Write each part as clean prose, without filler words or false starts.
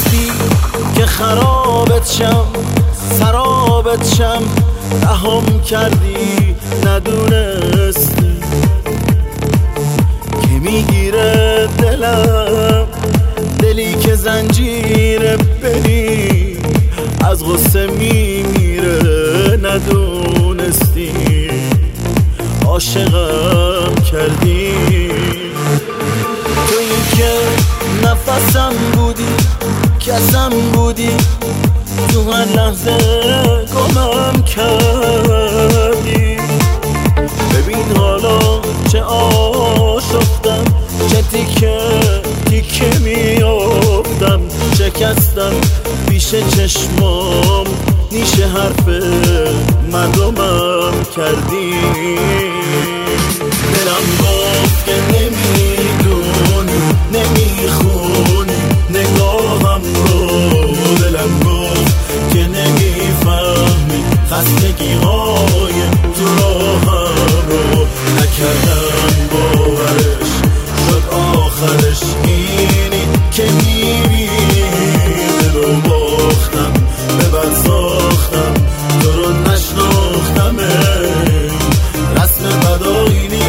گفتی که خرابت شم سرابت شم، رهام کردی ندونستی که میگیره دلم، دلی که زنجیر بری از غصه میمیره ندونستی عاشقم کردی. تویی که نفسم بودی کسم بودی، تو هر لحظه گمم کردی. ببین حالا چه آشفتم، چه تیکه تیکه میافتم، شکستم پیش چشمام نیشه حرف مردمم کردی. دلم گفت که نمیدونی نمیخونی نگاهم رو، دلم گفت که نمیفهمی خستگی های تو راهم رو. نکردم باورش شد آخرش اینی که میری دلو باختم به بد ساختم، تو رو نشناختم رسم بداینی.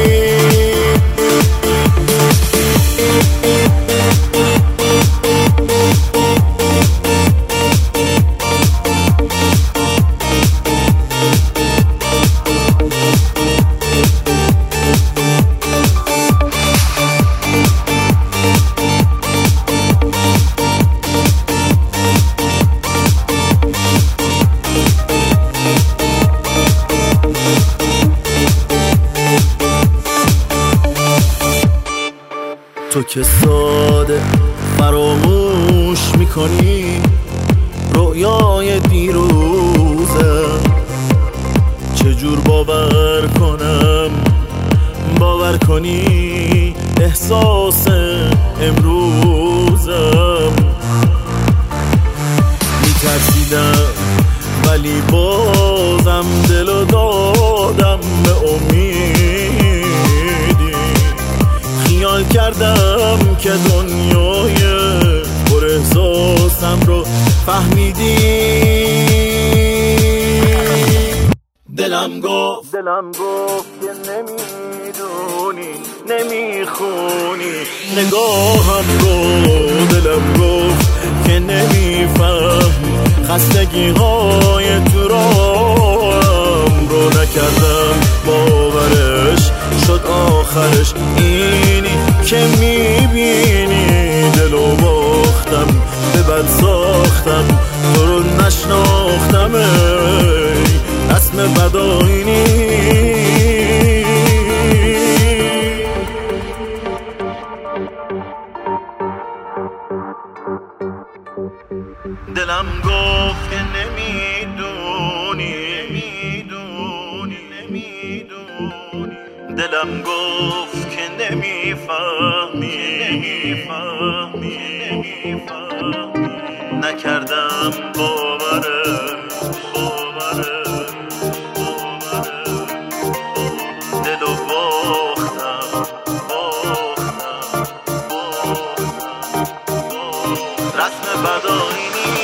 تو که ساده فراموش میکنی رویای دیروزم، چجور باور کنم باور کنی احساس امروزم. میترسیدم ولی بازم دلو دادم به امیدی، خیال کردم که دنیای پر احساسم رو فهمیدی. دلم گفت که نمیدونی نمیخونی نگاهم رو، دلم گفت که نمیفهمی خستگی های تو راهم رو. نکردم باورش شد آخرش اینی که میبینی دلو باختم به بد ساختم، تو رو نشناختم رسم بداینی. دلم گفت که نمیدونی دلم گفت که نمیفهمی نکردم باورش دلو باختم رسم بداینی.